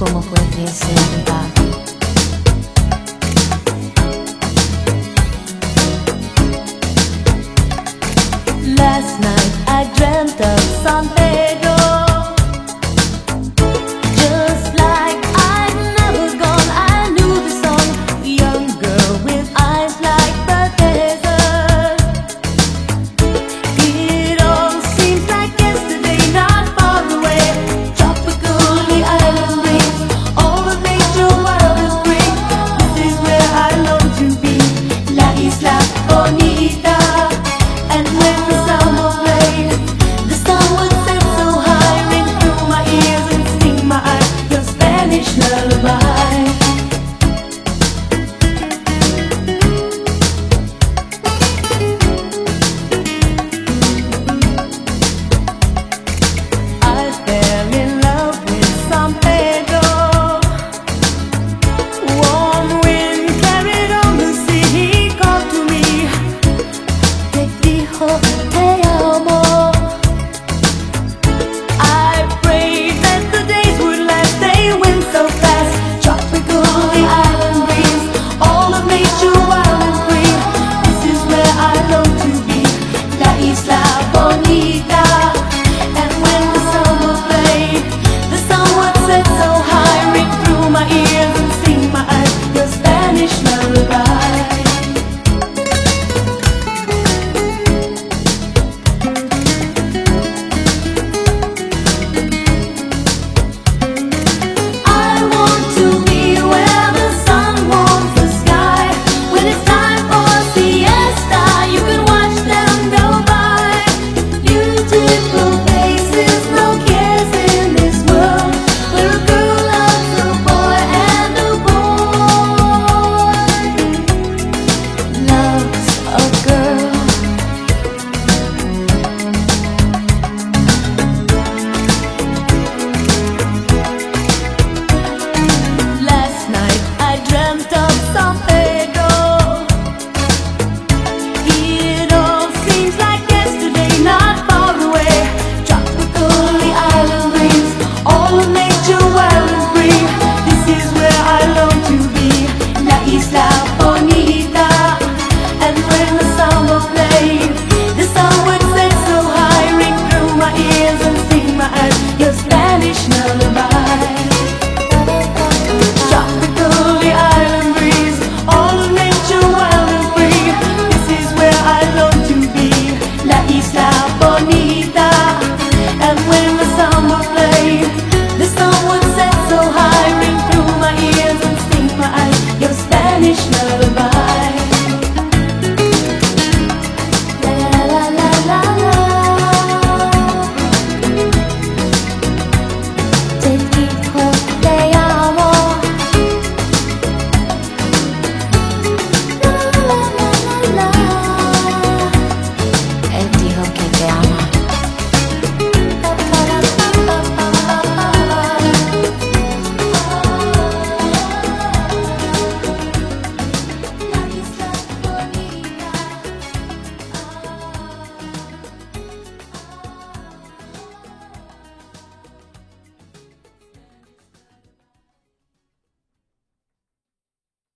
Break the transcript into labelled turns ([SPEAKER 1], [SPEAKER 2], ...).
[SPEAKER 1] como puede ser verdad. Last night I dreamt of San Pedro, just like I'd never gone. I knew the song, a young girl with eyes like the desert. It all seems like yesterday, not far away. Tropical, the island breeze, all of nature wild and free. This is where I long to be, La Isla Bonita. And when the summer played, the sun would set so high, ring through my ears and sting my eyes, your Spanish lullaby.